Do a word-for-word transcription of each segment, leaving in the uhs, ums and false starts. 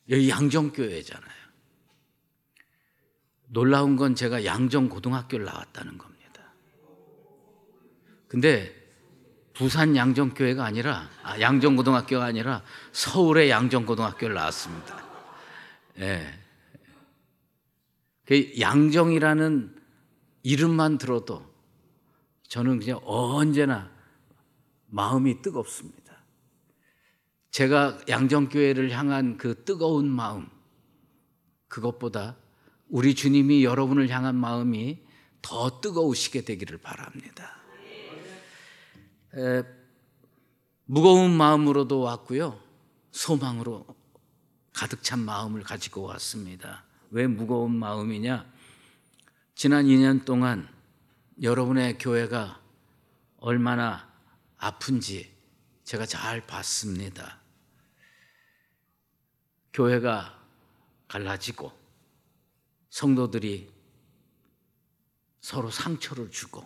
여기 양정교회잖아요. 놀라운 건 제가 양정고등학교를 나왔다는 겁니다. 근데 부산 양정교회가 아니라, 아, 양정고등학교가 아니라 서울의 양정고등학교를 나왔습니다. 예. 그 양정이라는 이름만 들어도 저는 그냥 언제나 마음이 뜨겁습니다. 제가 양정교회를 향한 그 뜨거운 마음, 그것보다 우리 주님이 여러분을 향한 마음이 더 뜨거우시게 되기를 바랍니다. 에, 무거운 마음으로도 왔고요, 소망으로 가득 찬 마음을 가지고 왔습니다. 왜 무거운 마음이냐? 지난 이 년 동안 여러분의 교회가 얼마나 아픈지 제가 잘 봤습니다. 교회가 갈라지고 성도들이 서로 상처를 주고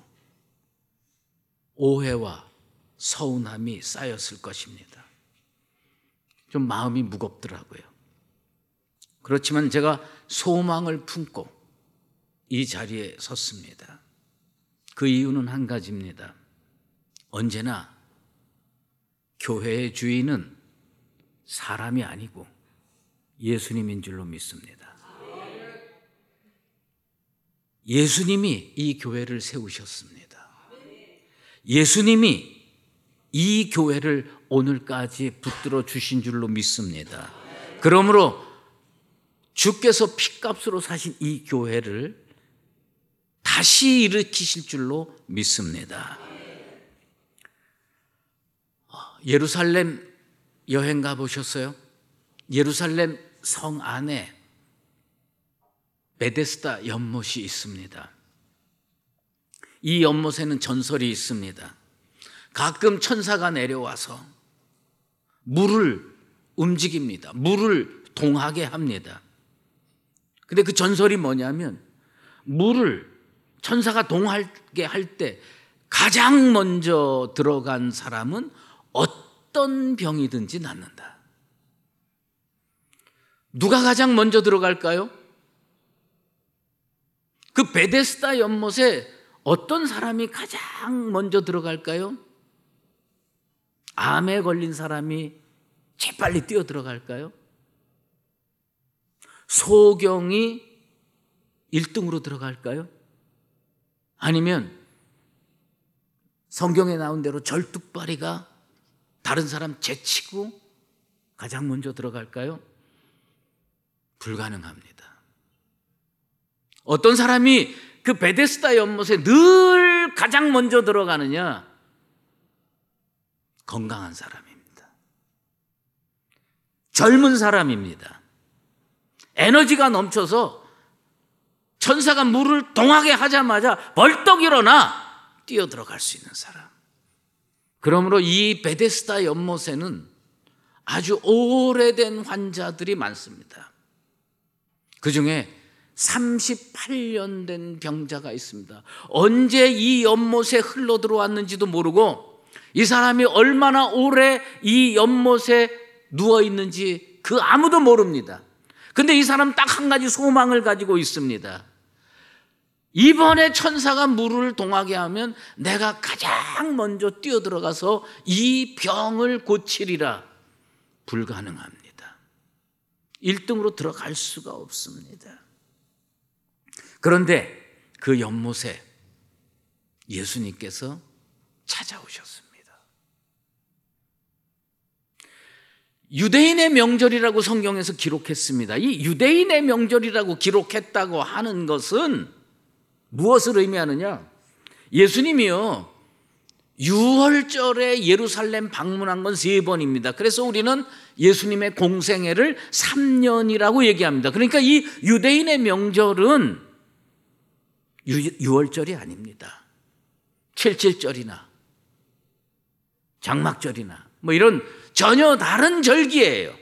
오해와 서운함이 쌓였을 것입니다. 좀 마음이 무겁더라고요. 그렇지만 제가 소망을 품고 이 자리에 섰습니다. 그 이유는 한 가지입니다. 언제나 교회의 주인은 사람이 아니고 예수님인 줄로 믿습니다. 예수님이 이 교회를 세우셨습니다. 예수님이 이 교회를 오늘까지 붙들어 주신 줄로 믿습니다. 그러므로 주께서 피값으로 사신 이 교회를 다시 일으키실 줄로 믿습니다. 예루살렘 여행 가보셨어요? 예루살렘 성 안에 베데스다 연못이 있습니다. 이 연못에는 전설이 있습니다. 가끔 천사가 내려와서 물을 움직입니다. 물을 동하게 합니다. 근데 그 전설이 뭐냐면, 물을 천사가 동하게 할 때 가장 먼저 들어간 사람은 어떤 병이든지 낫는다. 누가 가장 먼저 들어갈까요? 그 베데스다 연못에 어떤 사람이 가장 먼저 들어갈까요? 암에 걸린 사람이 재빨리 뛰어 들어갈까요? 소경이 일 등으로 들어갈까요? 아니면 성경에 나온 대로 절뚝발이가 다른 사람 제치고 가장 먼저 들어갈까요? 불가능합니다. 어떤 사람이 그 베데스다 연못에 늘 가장 먼저 들어가느냐? 건강한 사람입니다. 젊은 사람입니다. 에너지가 넘쳐서 천사가 물을 동하게 하자마자 벌떡 일어나 뛰어 들어갈 수 있는 사람. 그러므로 이 베데스다 연못에는 아주 오래된 환자들이 많습니다. 그 중에 삼십팔 년 된 병자가 있습니다. 언제 이 연못에 흘러 들어왔는지도 모르고 이 사람이 얼마나 오래 이 연못에 누워 있는지 그 아무도 모릅니다. 근데 이 사람 딱 한 가지 소망을 가지고 있습니다. 이번에 천사가 물을 동하게 하면 내가 가장 먼저 뛰어들어가서 이 병을 고치리라. 불가능합니다. 일 등으로 들어갈 수가 없습니다. 그런데 그 연못에 예수님께서 찾아오셨습니다. 유대인의 명절이라고 성경에서 기록했습니다. 이 유대인의 명절이라고 기록했다고 하는 것은 무엇을 의미하느냐? 예수님이요, 유월절에 예루살렘 방문한 건 세 번입니다. 그래서 우리는 예수님의 공생애를 삼 년이라고 얘기합니다. 그러니까 이 유대인의 명절은 유월절이 아닙니다. 칠칠절이나 장막절이나 뭐 이런 전혀 다른 절기예요.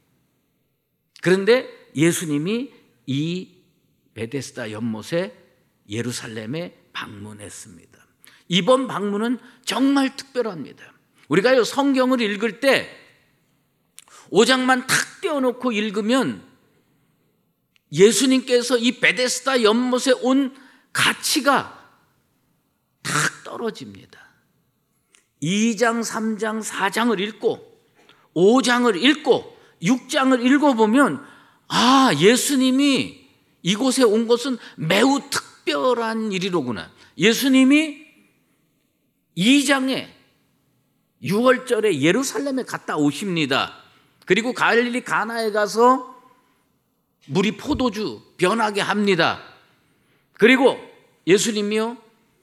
그런데 예수님이 이 베데스다 연못에 예루살렘에 방문했습니다. 이번 방문은 정말 특별합니다. 우리가요 성경을 읽을 때 오 장만 탁 떼어놓고 읽으면 예수님께서 이 베데스다 연못에 온 가치가 탁 떨어집니다. 이 장, 삼 장, 사 장을 읽고 오 장을 읽고 육 장을 읽어보면 아, 예수님이 이곳에 온 것은 매우 특별한 일이로구나. 예수님이 이 장에 유월절에 예루살렘에 갔다 오십니다. 그리고 갈릴리 가나에 가서 물이 포도주 변하게 합니다. 그리고 예수님이요,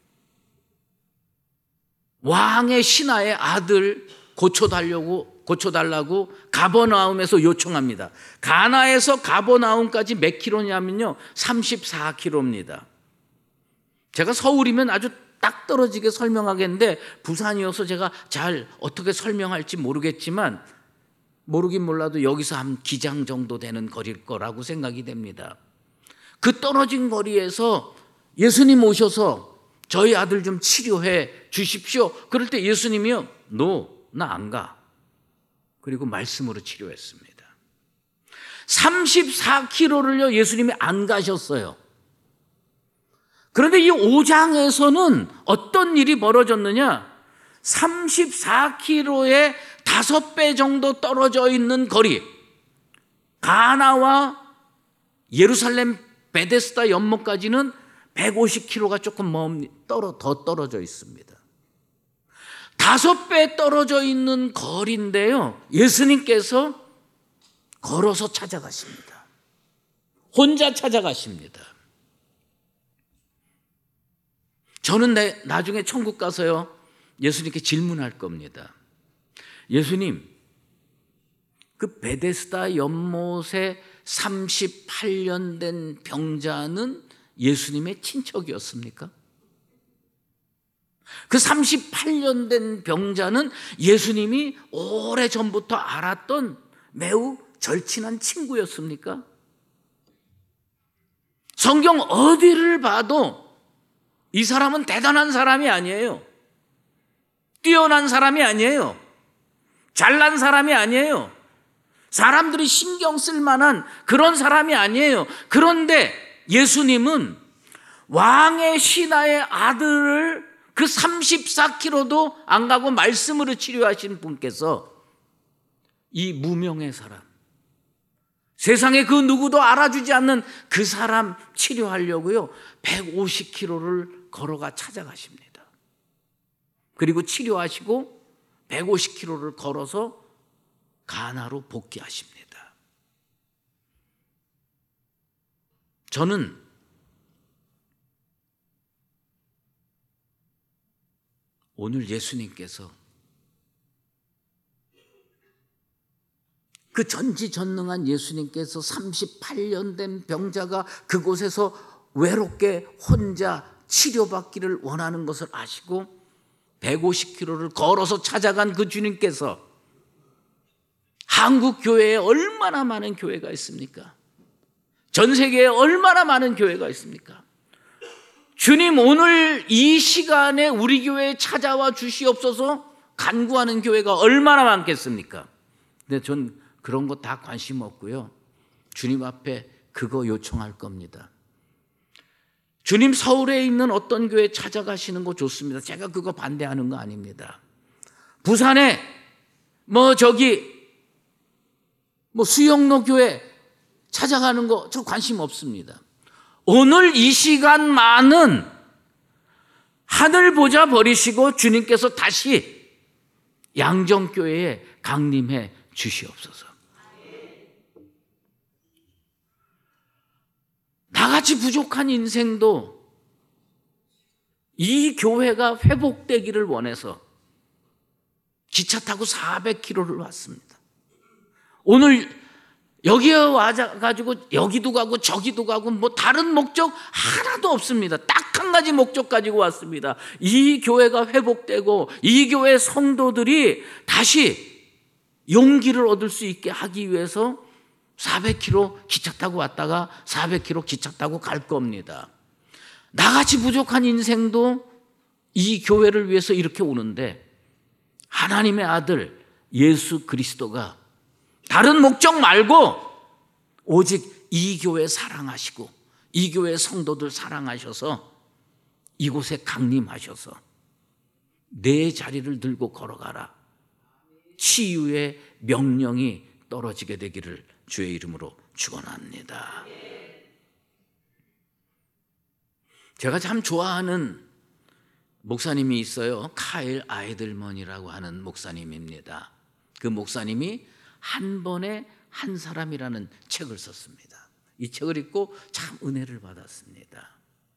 왕의 신하의 아들 고쳐달라고 고쳐달라고 가버나움에서 요청합니다. 가나에서 가버나움까지 몇 킬로냐면요, 삼십사 킬로미터입니다. 제가 서울이면 아주 딱 떨어지게 설명하겠는데 부산이어서 제가 잘 어떻게 설명할지 모르겠지만, 모르긴 몰라도 여기서 한 기장 정도 되는 거리일 거라고 생각이 됩니다. 그 떨어진 거리에서 예수님 오셔서 저희 아들 좀 치료해 주십시오. 그럴 때 예수님이요, 너, 나 안 가. 그리고 말씀으로 치료했습니다. 삼십사 킬로미터를요 예수님이 안 가셨어요. 그런데 이 오 장에서는 어떤 일이 벌어졌느냐, 삼십사 킬로미터의 다섯 배 정도 떨어져 있는 거리, 가나와 예루살렘 베데스다 연못까지는 백오십 킬로미터가 조금 먼, 떨어, 더 떨어져 있습니다. 다섯 배 떨어져 있는 거리인데요, 예수님께서 걸어서 찾아가십니다. 혼자 찾아가십니다. 저는 내, 나중에 천국 가서요 예수님께 질문할 겁니다. 예수님, 그 베데스다 연못에 삼십팔 년 된 병자는 예수님의 친척이었습니까? 그 삼십팔 년 된 병자는 예수님이 오래전부터 알았던 매우 절친한 친구였습니까? 성경 어디를 봐도 이 사람은 대단한 사람이 아니에요. 뛰어난 사람이 아니에요. 잘난 사람이 아니에요. 사람들이 신경 쓸 만한 그런 사람이 아니에요. 그런데 예수님은 왕의 신하의 아들을 그 삼십사 킬로미터도 안 가고 말씀으로 치료하신 분께서 이 무명의 사람, 세상에 그 누구도 알아주지 않는 그 사람 치료하려고요 백오십 킬로미터를 걸어가 찾아가십니다. 그리고 치료하시고 백오십 킬로미터를 걸어서 가나로 복귀하십니다. 저는 오늘 예수님께서 그 전지전능한 예수님께서 삼십팔 년 된 병자가 그곳에서 외롭게 혼자 치료받기를 원하는 것을 아시고 백오십 킬로미터를 걸어서 찾아간 그 주님께서 한국 교회에 얼마나 많은 교회가 있습니까? 전 세계에 얼마나 많은 교회가 있습니까? 주님, 오늘 이 시간에 우리 교회에 찾아와 주시옵소서 간구하는 교회가 얼마나 많겠습니까? 근데 전 그런 거 다 관심 없고요, 주님 앞에 그거 요청할 겁니다. 주님, 서울에 있는 어떤 교회 찾아가시는 거 좋습니다. 제가 그거 반대하는 거 아닙니다. 부산에 뭐 저기 뭐 수영로 교회 찾아가는 거 저 관심 없습니다. 오늘 이 시간만은 하늘 보자 버리시고 주님께서 다시 양정교회에 강림해 주시옵소서. 나같이 부족한 인생도 이 교회가 회복되기를 원해서 기차 타고 사백 킬로미터를 왔습니다. 오늘 여기에 와가지고 여기도 가고 저기도 가고 뭐 다른 목적 하나도 없습니다. 딱 한 가지 목적 가지고 왔습니다. 이 교회가 회복되고 이 교회 성도들이 다시 용기를 얻을 수 있게 하기 위해서 사백 킬로미터 기차 타고 왔다가 사백 킬로미터 기차 타고 갈 겁니다. 나같이 부족한 인생도 이 교회를 위해서 이렇게 오는데 하나님의 아들 예수 그리스도가 다른 목적 말고 오직 이 교회 사랑하시고 이 교회 성도들 사랑하셔서 이곳에 강림하셔서 내 자리를 들고 걸어가라. 치유의 명령이 떨어지게 되기를 주의 이름으로 축원합니다. 제가 참 좋아하는 목사님이 있어요. 카일 아이들먼이라고 하는 목사님입니다. 그 목사님이 한 번에 한 사람이라는 책을 썼습니다. 이 책을 읽고 참 은혜를 받았습니다.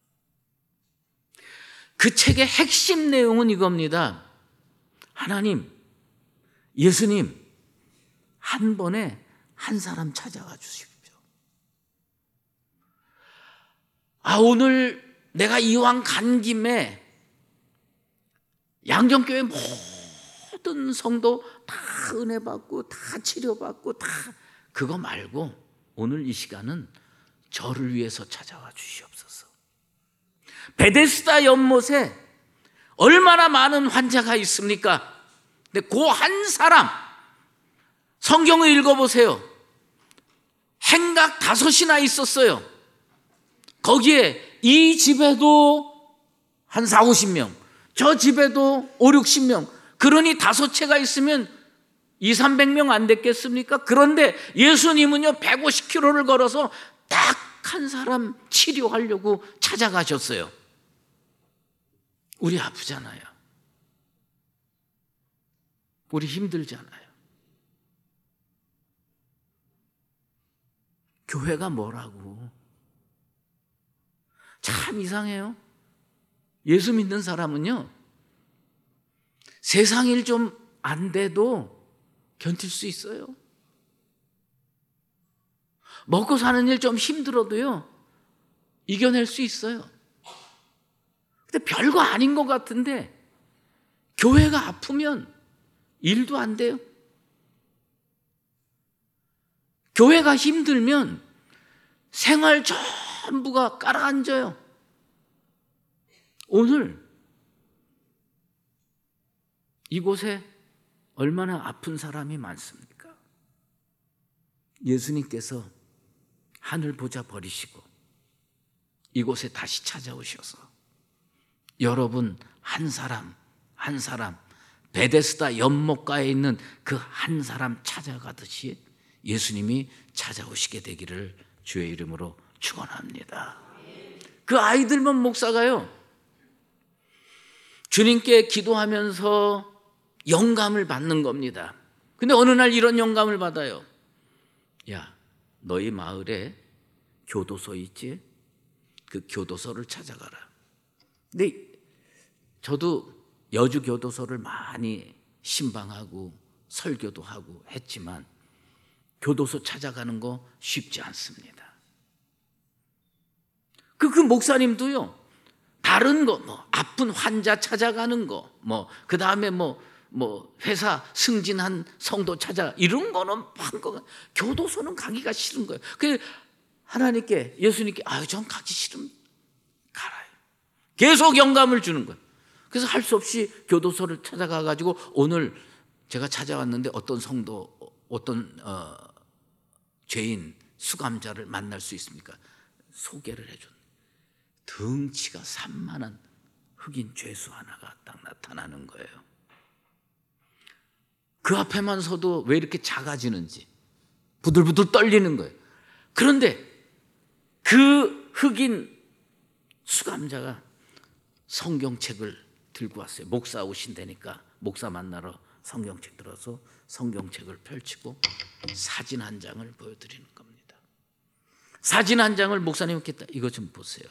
그 책의 핵심 내용은 이겁니다. 하나님, 예수님, 한 번에 한 사람 찾아가 주십시오. 아, 오늘 내가 이왕 간 김에 양정교회 모든 성도 다 은혜 받고 다 치료받고 다 그거 말고 오늘 이 시간은 저를 위해서 찾아와 주시옵소서. 베데스다 연못에 얼마나 많은 환자가 있습니까? 근데 그 한 사람 성경을 읽어보세요. 행각 다섯이나 있었어요. 거기에 이 집에도 한 사오십 명, 저 집에도 오륙십 명, 그러니 다섯 채가 있으면 이삼백 명 안 됐겠습니까? 그런데 예수님은요 백오십 킬로미터를 걸어서 딱 한 사람 치료하려고 찾아가셨어요. 우리 아프잖아요. 우리 힘들잖아요. 교회가 뭐라고? 참 이상해요. 예수 믿는 사람은요 세상 일 좀 안 돼도 견딜 수 있어요. 먹고 사는 일 좀 힘들어도요 이겨낼 수 있어요. 근데 별거 아닌 것 같은데 교회가 아프면 일도 안 돼요. 교회가 힘들면 생활 전부가 깔아앉아요. 오늘 이곳에 얼마나 아픈 사람이 많습니까? 예수님께서 하늘 보좌 버리시고 이곳에 다시 찾아오셔서 여러분 한 사람 한 사람 베데스다 연못가에 있는 그 한 사람 찾아가듯이 예수님이 찾아오시게 되기를 주의 이름으로 축원합니다. 그 아이들만 목사가요 주님께 기도하면서 영감을 받는 겁니다. 근데 어느 날 이런 영감을 받아요. 야, 너희 마을에 교도소 있지? 그 교도소를 찾아가라. 근데 저도 여주 교도소를 많이 신방하고 설교도 하고 했지만 교도소 찾아가는 거 쉽지 않습니다. 그, 그 목사님도요 다른 거, 뭐 아픈 환자 찾아가는 거, 뭐 그 다음에 뭐 뭐 회사 승진한 성도 찾아 이런 거는 한 거. 교도소는 가기가 싫은 거예요. 그 하나님께 예수님께 아유 전 가기 싫으면 가라요. 계속 영감을 주는 거예요. 그래서 할 수 없이 교도소를 찾아가 가지고 오늘 제가 찾아왔는데 어떤 성도 어떤 어, 죄인 수감자를 만날 수 있습니까? 소개를 해줬는데 덩치가 산만한 흑인 죄수 하나가 딱 나타나는 거예요. 그 앞에만 서도 왜 이렇게 작아지는지 부들부들 떨리는 거예요. 그런데 그 흑인 수감자가 성경책을 들고 왔어요. 목사 오신다니까 목사 만나러 성경책 들어서 성경책을 펼치고 사진 한 장을 보여드리는 겁니다. 사진 한 장을 목사님께 이거 좀 보세요.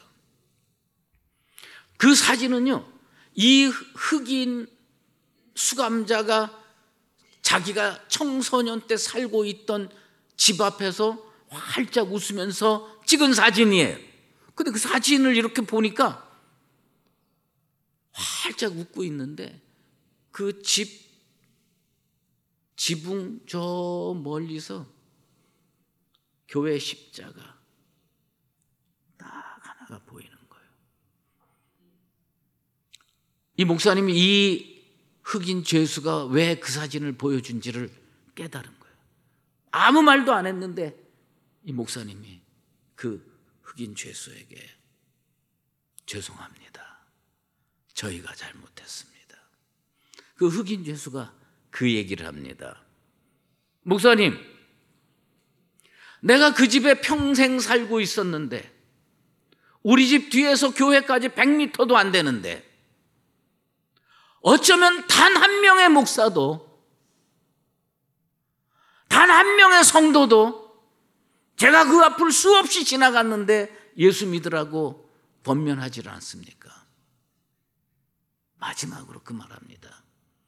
그 사진은요 이 흑인 수감자가 자기가 청소년 때 살고 있던 집 앞에서 활짝 웃으면서 찍은 사진이에요. 근데 그 사진을 이렇게 보니까 활짝 웃고 있는데 그 집 지붕 저 멀리서 교회 십자가 딱 하나가 보이는 거예요. 이 목사님이 이 흑인 죄수가 왜 그 사진을 보여준지를 깨달은 거예요. 아무 말도 안 했는데 이 목사님이 그 흑인 죄수에게 죄송합니다, 저희가 잘못했습니다. 그 흑인 죄수가 그 얘기를 합니다. 목사님, 내가 그 집에 평생 살고 있었는데, 우리 집 뒤에서 교회까지 백 미터도 안 되는데, 어쩌면 단 한 명의 목사도, 단 한 명의 성도도 제가 그 앞을 수없이 지나갔는데 예수 믿으라고 권면하지 않습니까? 마지막으로 그 말합니다.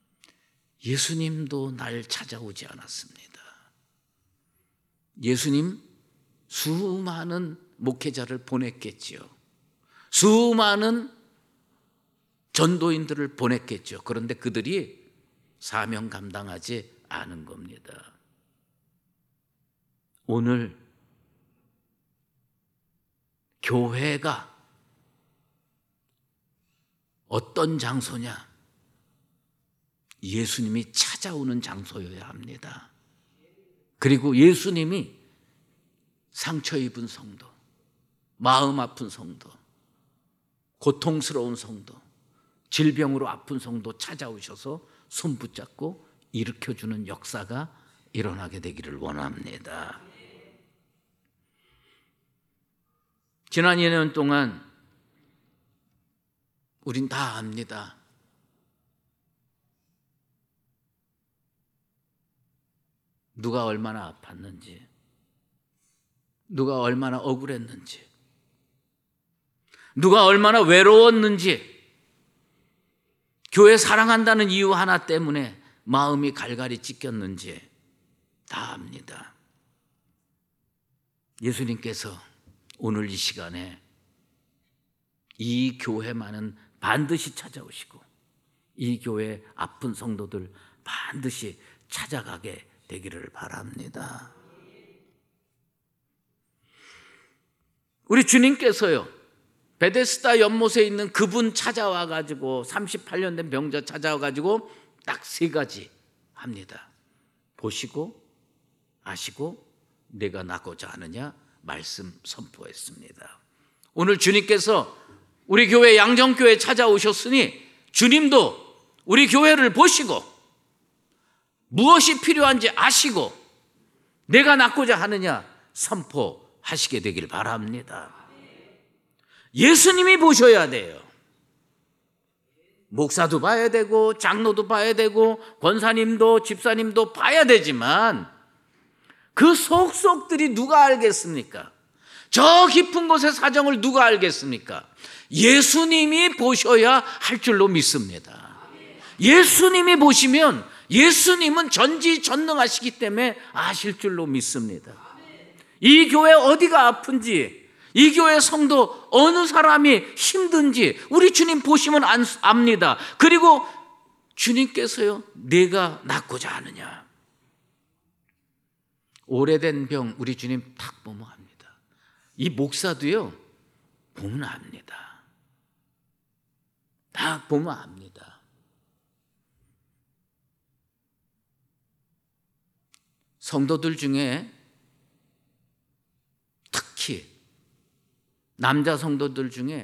예수님도 날 찾아오지 않았습니다. 예수님 수많은 목회자를 보냈겠지요. 수많은 전도인들을 보냈겠죠. 그런데 그들이 사명 감당하지 않은 겁니다. 오늘 교회가 어떤 장소냐? 예수님이 찾아오는 장소여야 합니다. 그리고 예수님이 상처 입은 성도, 마음 아픈 성도, 고통스러운 성도, 질병으로 아픈 성도 찾아오셔서 손 붙잡고 일으켜주는 역사가 일어나게 되기를 원합니다. 지난 이 년 동안 우린 다 압니다. 누가 얼마나 아팠는지, 누가 얼마나 억울했는지, 누가 얼마나 외로웠는지, 교회 사랑한다는 이유 하나 때문에 마음이 갈갈이 찢겼는지 다 압니다. 예수님께서 오늘 이 시간에 이 교회만은 반드시 찾아오시고 이 교회 아픈 성도들 반드시 찾아가게 되기를 바랍니다. 우리 주님께서요, 베데스다 연못에 있는 그분 찾아와 가지고 삼십팔 년 된 병자 찾아와 가지고 딱 세 가지 합니다. 보시고 아시고 내가 낫고자 하느냐 말씀 선포했습니다. 오늘 주님께서 우리 교회 양정교회 찾아오셨으니 주님도 우리 교회를 보시고 무엇이 필요한지 아시고 내가 낫고자 하느냐 선포하시게 되길 바랍니다. 예수님이 보셔야 돼요. 목사도 봐야 되고 장로도 봐야 되고 권사님도 집사님도 봐야 되지만 그 속속들이 누가 알겠습니까? 저 깊은 곳의 사정을 누가 알겠습니까? 예수님이 보셔야 할 줄로 믿습니다. 예수님이 보시면 예수님은 전지전능하시기 때문에 아실 줄로 믿습니다. 이 교회 어디가 아픈지, 이 교회 성도 어느 사람이 힘든지 우리 주님 보시면 압니다. 그리고 주님께서요, 내가 낫고자 하느냐. 오래된 병 우리 주님 딱 보면 압니다. 이 목사도요 보면 압니다. 딱 보면 압니다. 성도들 중에 특히 남자 성도들 중에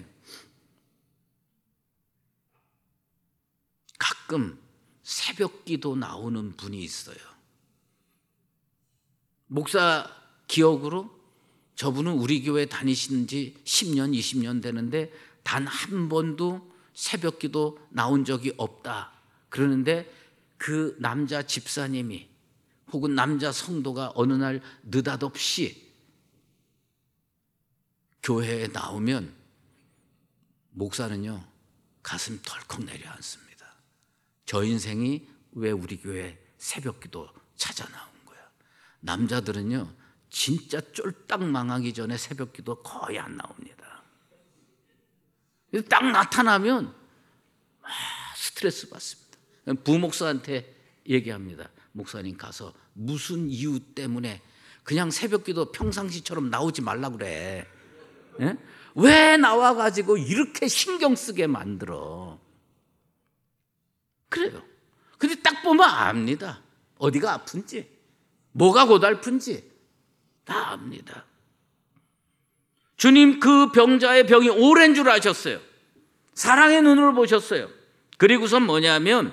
가끔 새벽기도 나오는 분이 있어요. 목사 기억으로 저분은 우리 교회 다니신 지 십 년, 이십 년 되는데 단 한 번도 새벽기도 나온 적이 없다. 그러는데 그 남자 집사님이 혹은 남자 성도가 어느 날 느닷없이 교회에 나오면 목사는요 가슴 덜컥 내려앉습니다. 저 인생이 왜 우리 교회 새벽기도 찾아 나온 거야. 남자들은요 진짜 쫄딱 망하기 전에 새벽기도 거의 안 나옵니다. 딱 나타나면 아, 스트레스 받습니다. 부목사한테 얘기합니다. 목사님 가서 무슨 이유 때문에 그냥 새벽기도 평상시처럼 나오지 말라 그래. 예? 왜 나와가지고 이렇게 신경 쓰게 만들어? 그래요. 근데 딱 보면 압니다. 어디가 아픈지. 뭐가 고달픈지 다 압니다. 주님 그 병자의 병이 오랜 줄 아셨어요. 사랑의 눈으로 보셨어요. 그리고선 뭐냐면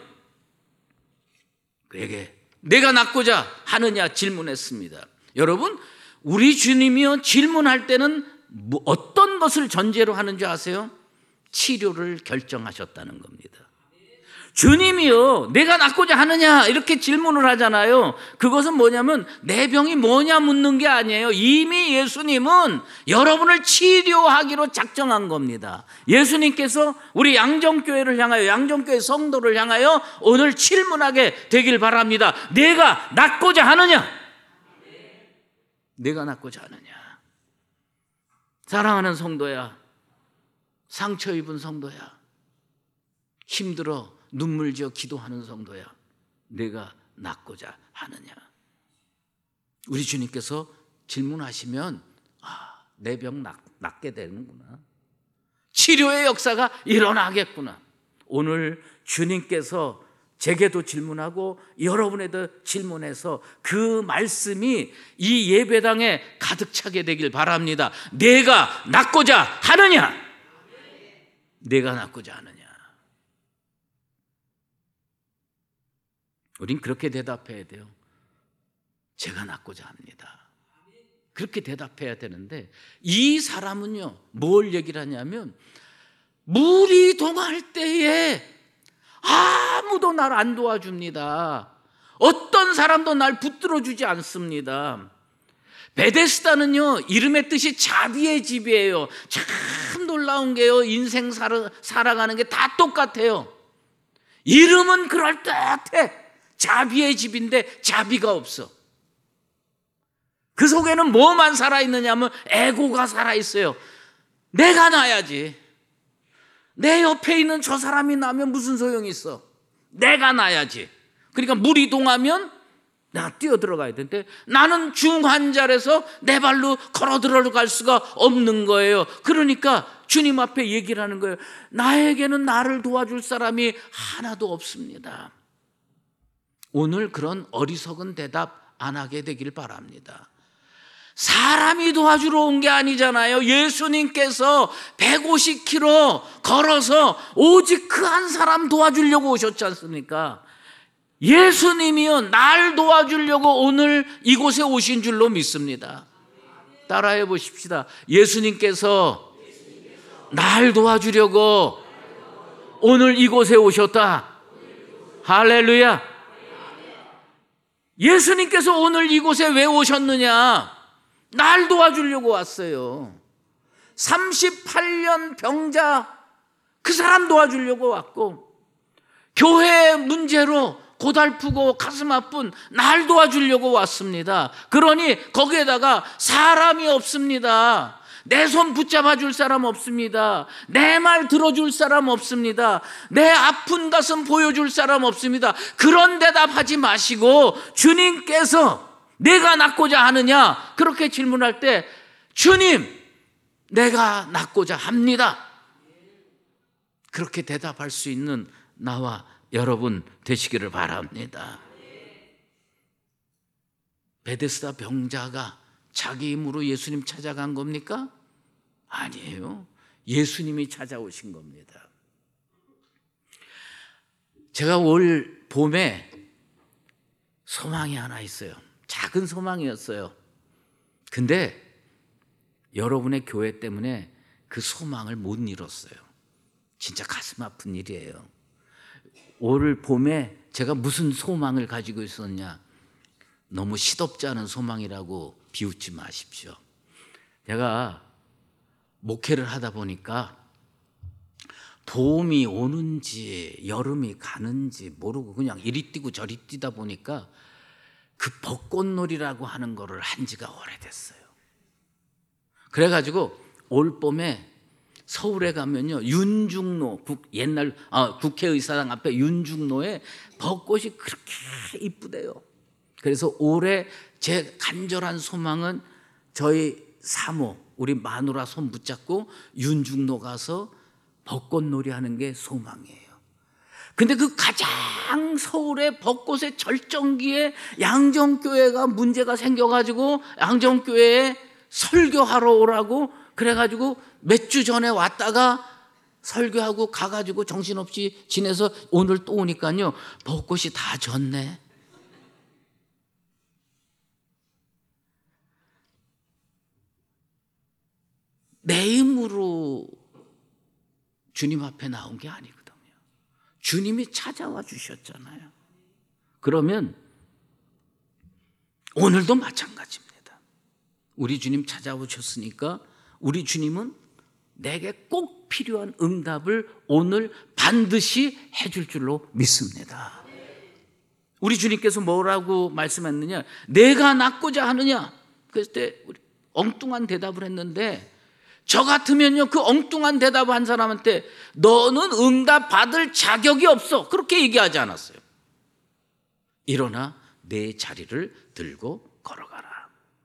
그에게 내가 낫고자 하느냐 질문했습니다. 여러분, 우리 주님이요 질문할 때는 어떤 것을 전제로 하는지 아세요? 치료를 결정하셨다는 겁니다. 주님이요 내가 낫고자 하느냐 이렇게 질문을 하잖아요. 그것은 뭐냐면 내 병이 뭐냐 묻는 게 아니에요. 이미 예수님은 여러분을 치료하기로 작정한 겁니다. 예수님께서 우리 양정교회를 향하여, 양정교회 성도를 향하여 오늘 질문하게 되길 바랍니다. 내가 낫고자 하느냐? 내가 낫고자 하느냐? 사랑하는 성도야, 상처 입은 성도야, 힘들어 눈물 지어 기도하는 성도야, 내가 낫고자 하느냐? 우리 주님께서 질문하시면 아, 내 병 낫게 되는구나. 치료의 역사가 일어나겠구나. 오늘 주님께서 제게도 질문하고 여러분에도 질문해서 그 말씀이 이 예배당에 가득 차게 되길 바랍니다. 내가 낫고자 하느냐? 내가 낫고자 하느냐? 우린 그렇게 대답해야 돼요. 제가 낫고자 합니다. 그렇게 대답해야 되는데 이 사람은요 뭘 얘기를 하냐면 물이 동할 때에 아무도 날 안 도와줍니다. 어떤 사람도 날 붙들어주지 않습니다. 베데스다는요 이름의 뜻이 자비의 집이에요. 참 놀라운 게요, 인생 살아, 살아가는 게 다 똑같아요. 이름은 그럴듯해. 자비의 집인데 자비가 없어. 그 속에는 뭐만 살아있느냐 하면 에고가 살아있어요. 내가 나야지. 내 옆에 있는 저 사람이 나면 무슨 소용이 있어. 내가 나야지. 그러니까 물이 동하면 내가 뛰어 들어가야 되는데 나는 중환자라서 내 발로 걸어 들어갈 수가 없는 거예요. 그러니까 주님 앞에 얘기를 하는 거예요. 나에게는 나를 도와줄 사람이 하나도 없습니다. 오늘 그런 어리석은 대답 안 하게 되길 바랍니다. 사람이 도와주러 온 게 아니잖아요. 예수님께서 백오십 킬로미터 걸어서 오직 그 한 사람 도와주려고 오셨지 않습니까? 예수님이요 날 도와주려고 오늘 이곳에 오신 줄로 믿습니다. 따라해 보십시다. 예수님께서 날 도와주려고 오늘 이곳에 오셨다. 할렐루야. 예수님께서 오늘 이곳에 왜 오셨느냐? 날 도와주려고 왔어요. 삼십팔 년 병자 그 사람 도와주려고 왔고, 교회 문제로 고달프고 가슴 아픈 날 도와주려고 왔습니다. 그러니 거기에다가 사람이 없습니다. 내 손 붙잡아 줄 사람 없습니다. 내 말 들어줄 사람 없습니다. 내 아픈 가슴 보여줄 사람 없습니다. 그런 대답하지 마시고 주님께서 내가 낫고자 하느냐 그렇게 질문할 때 주님 내가 낫고자 합니다. 그렇게 대답할 수 있는 나와 여러분 되시기를 바랍니다. 베데스다 병자가 자기 힘으로 예수님 찾아간 겁니까? 아니에요. 예수님이 찾아오신 겁니다. 제가 올 봄에 소망이 하나 있어요. 작은 소망이었어요. 근데 여러분의 교회 때문에 그 소망을 못 이뤘어요. 진짜 가슴 아픈 일이에요. 올 봄에 제가 무슨 소망을 가지고 있었냐? 너무 시덥지 않은 소망이라고 비웃지 마십시오. 제가 목회를 하다 보니까 봄이 오는지 여름이 가는지 모르고 그냥 이리 뛰고 저리 뛰다 보니까 그 벚꽃놀이라고 하는 거를 한 지가 오래됐어요. 그래가지고 올 봄에 서울에 가면요 윤중로 국, 옛날 아, 국회의사당 앞에 윤중로에 벚꽃이 그렇게 이쁘대요. 그래서 올해 제 간절한 소망은 저희 사모 우리 마누라 손 붙잡고 윤중로 가서 벚꽃놀이 하는 게 소망이에요. 근데 그 가장 서울의 벚꽃의 절정기에 양정교회가 문제가 생겨가지고 양정교회에 설교하러 오라고 그래가지고 몇 주 전에 왔다가 설교하고 가가지고 정신없이 지내서 오늘 또 오니까요, 벚꽃이 다 졌네. 내 힘으로 주님 앞에 나온 게 아니거든요. 주님이 찾아와 주셨잖아요. 그러면 오늘도 마찬가지입니다. 우리 주님 찾아오셨으니까 우리 주님은 내게 꼭 필요한 응답을 오늘 반드시 해줄 줄로 믿습니다. 우리 주님께서 뭐라고 말씀했느냐? 내가 낳고자 하느냐? 그랬을 때 우리 엉뚱한 대답을 했는데, 저 같으면요, 그 엉뚱한 대답을 한 사람한테 너는 응답 받을 자격이 없어, 그렇게 얘기하지 않았어요. 일어나 내 자리를 들고 걸어가라.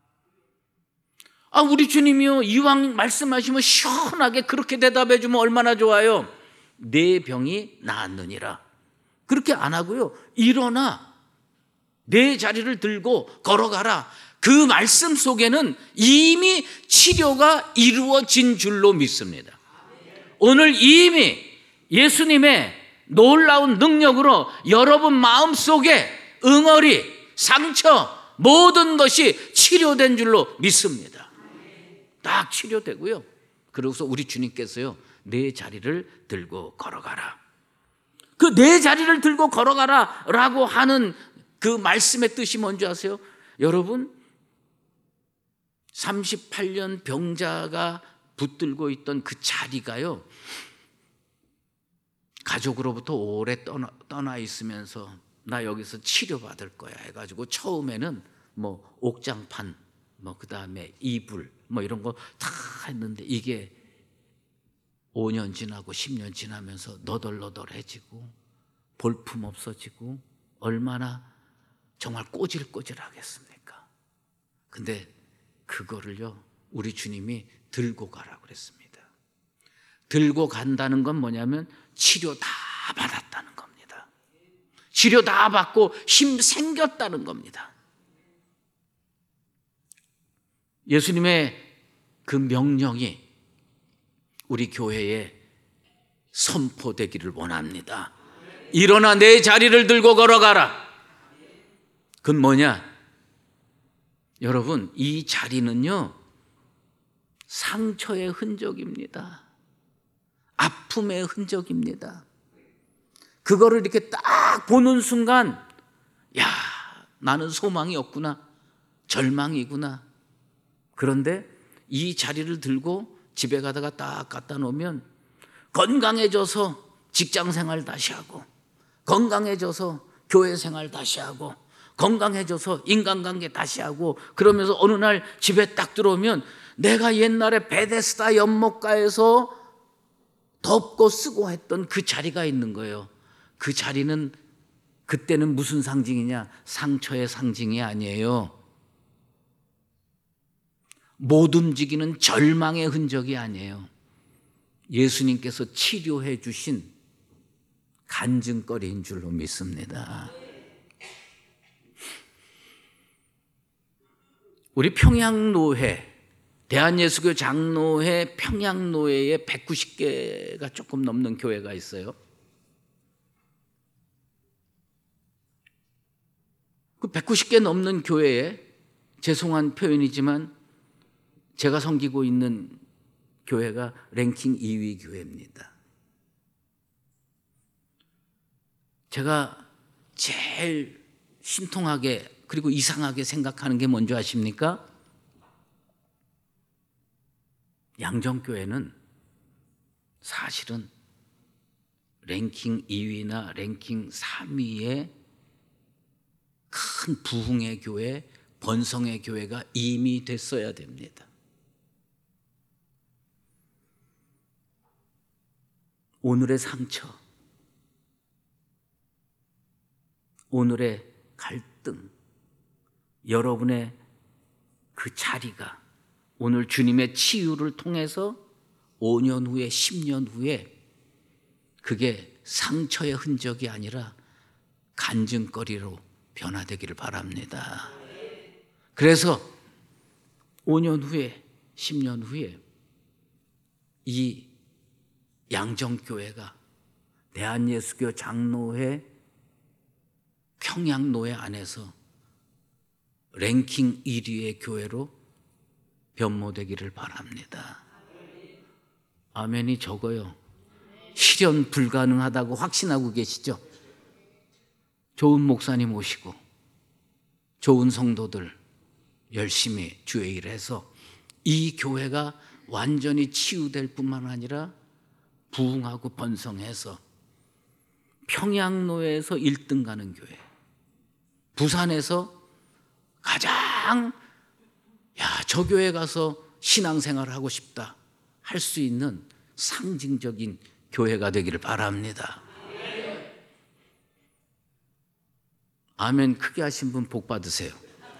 아, 우리 주님이요, 이왕 말씀하시면 시원하게 그렇게 대답해 주면 얼마나 좋아요. 내 병이 나았느니라. 그렇게 안 하고요, 일어나 내 자리를 들고 걸어가라. 그 말씀 속에는 이미 치료가 이루어진 줄로 믿습니다. 오늘 이미 예수님의 놀라운 능력으로 여러분 마음속에 응어리, 상처, 모든 것이 치료된 줄로 믿습니다. 딱 치료되고요. 그러고서 우리 주님께서요, 내 자리를 들고 걸어가라. 그 내 자리를 들고 걸어가라 라고 하는 그 말씀의 뜻이 뭔지 아세요? 여러분, 삼십팔 년 병자가 붙들고 있던 그 자리가요, 가족으로부터 오래 떠나, 떠나 있으면서 나 여기서 치료받을 거야 해가지고 처음에는 뭐 옥장판, 뭐 그 다음에 이불, 뭐 이런 거 다 했는데 이게 오 년 지나고 십 년 지나면서 너덜너덜해지고 볼품 없어지고 얼마나 정말 꼬질꼬질하겠습니까? 근데 그거를요, 우리 주님이 들고 가라고 그랬습니다. 들고 간다는 건 뭐냐면 치료 다 받았다는 겁니다. 치료 다 받고 힘 생겼다는 겁니다. 예수님의 그 명령이 우리 교회에 선포되기를 원합니다. 일어나 내 자리를 들고 걸어가라. 그건 뭐냐? 여러분, 이 자리는요, 상처의 흔적입니다. 아픔의 흔적입니다. 그거를 이렇게 딱 보는 순간, 야, 나는 소망이 없구나, 절망이구나. 그런데 이 자리를 들고 집에 가다가 딱 갖다 놓으면 건강해져서 직장생활 다시 하고, 건강해져서 교회생활 다시 하고, 건강해져서 인간관계 다시 하고, 그러면서 어느 날 집에 딱 들어오면 내가 옛날에 베데스다 연못가에서 덮고 쓰고 했던 그 자리가 있는 거예요. 그 자리는 그때는 무슨 상징이냐? 상처의 상징이 아니에요. 못 움직이는 절망의 흔적이 아니에요. 예수님께서 치료해 주신 간증거리인 줄로 믿습니다. 우리 평양노회, 대한예수교 장로회 평양노회에 백구십 개가 조금 넘는 교회가 있어요. 그 백구십 개 넘는 교회에, 죄송한 표현이지만 제가 섬기고 있는 교회가 랭킹 이 위 교회입니다. 제가 제일 신통하게 그리고 이상하게 생각하는 게 뭔지 아십니까? 양정교회는 사실은 랭킹 이 위나 랭킹 삼 위의 큰 부흥의 교회, 번성의 교회가 이미 됐어야 됩니다. 오늘의 상처, 오늘의 갈등, 여러분의 그 자리가 오늘 주님의 치유를 통해서 오 년 후에, 십 년 후에 그게 상처의 흔적이 아니라 간증거리로 변화되기를 바랍니다. 그래서 오 년 후에, 십 년 후에 이 양정교회가 대한예수교 장로회 평양노회 안에서 랭킹 일 위의 교회로 변모되기를 바랍니다. 아멘이 적어요. 실현 불가능하다고 확신하고 계시죠? 좋은 목사님 오시고 좋은 성도들 열심히 주의 일을 해서 이 교회가 완전히 치유될 뿐만 아니라 부흥하고 번성해서 평양노회에서 일 등 가는 교회, 부산에서 가장 야, 저 교회 가서 신앙생활을 하고 싶다 할 수 있는 상징적인 교회가 되기를 바랍니다. 아멘 크게 하신 분 복 받으세요.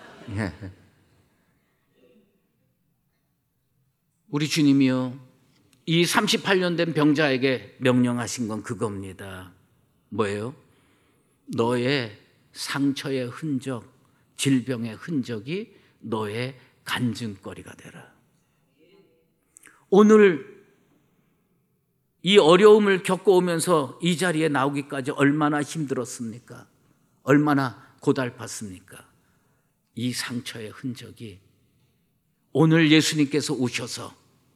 우리 주님이요, 이 삼십팔 년 된 병자에게 명령하신 건 그겁니다. 뭐예요? 너의 상처의 흔적, 질병의 흔적이 너의 간증거리가 되라. 오늘 이 어려움을 겪어오면서 이 자리에 나오기까지 얼마나 힘들었습니까? 얼마나 고달팠습니까? 이 상처의 흔적이 오늘 예수님께서 오셔서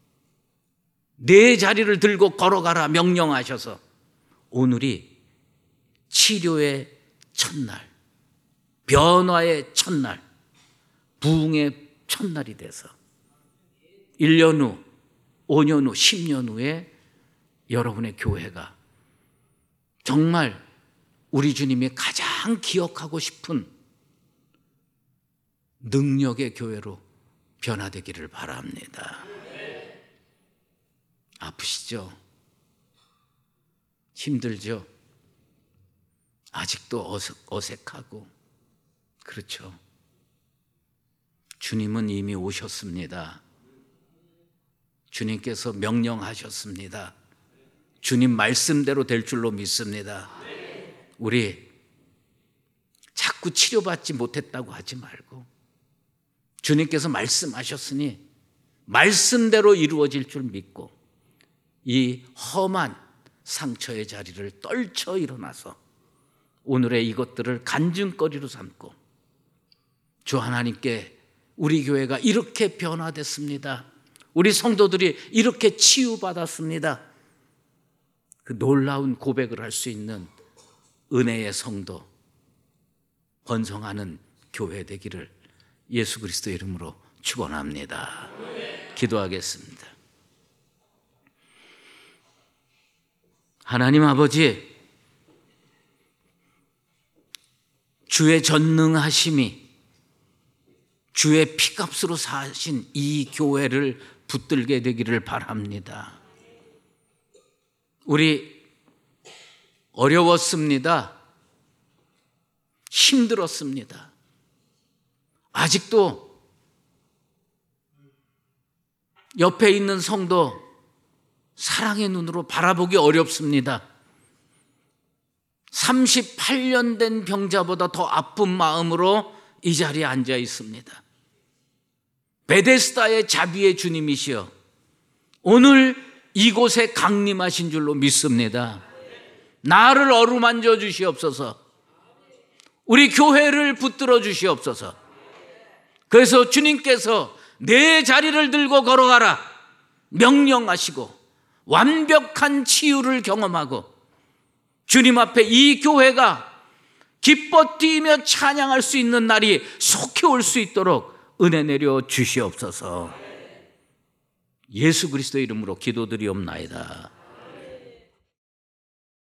내 자리를 들고 걸어가라 명령하셔서 오늘이 치료의 첫날, 변화의 첫날, 부흥의 첫날이 돼서 일 년 후, 오 년 후, 십 년 후에 여러분의 교회가 정말 우리 주님이 가장 기억하고 싶은 능력의 교회로 변화되기를 바랍니다. 아프시죠? 힘들죠? 아직도 어색, 어색하고 그렇죠? 주님은 이미 오셨습니다. 주님께서 명령하셨습니다. 주님 말씀대로 될 줄로 믿습니다. 우리 자꾸 치료받지 못했다고 하지 말고 주님께서 말씀하셨으니 말씀대로 이루어질 줄 믿고 이 험한 상처의 자리를 떨쳐 일어나서 오늘의 이것들을 간증거리로 삼고 주 하나님께 우리 교회가 이렇게 변화됐습니다. 우리 성도들이 이렇게 치유받았습니다. 그 놀라운 고백을 할 수 있는 은혜의 성도, 번성하는 교회 되기를 예수 그리스도 이름으로 축원합니다. 기도하겠습니다. 하나님 아버지, 주의 전능하심이 주의 피값으로 사신 이 교회를 붙들게 되기를 바랍니다. 우리 어려웠습니다. 힘들었습니다. 아직도 옆에 있는 성도 사랑의 눈으로 바라보기 어렵습니다. 삼십팔 년 된 병자보다 더 아픈 마음으로 이 자리에 앉아 있습니다. 베데스다의 자비의 주님이시여 오늘 이곳에 강림하신 줄로 믿습니다. 나를 어루만져 주시옵소서. 우리 교회를 붙들어 주시옵소서. 그래서 주님께서 내 자리를 들고 걸어가라 명령하시고 완벽한 치유를 경험하고 주님 앞에 이 교회가 기뻐 뛰며 찬양할 수 있는 날이 속히 올 수 있도록 은혜 내려 주시옵소서. 예수 그리스도 이름으로 기도드리옵나이다.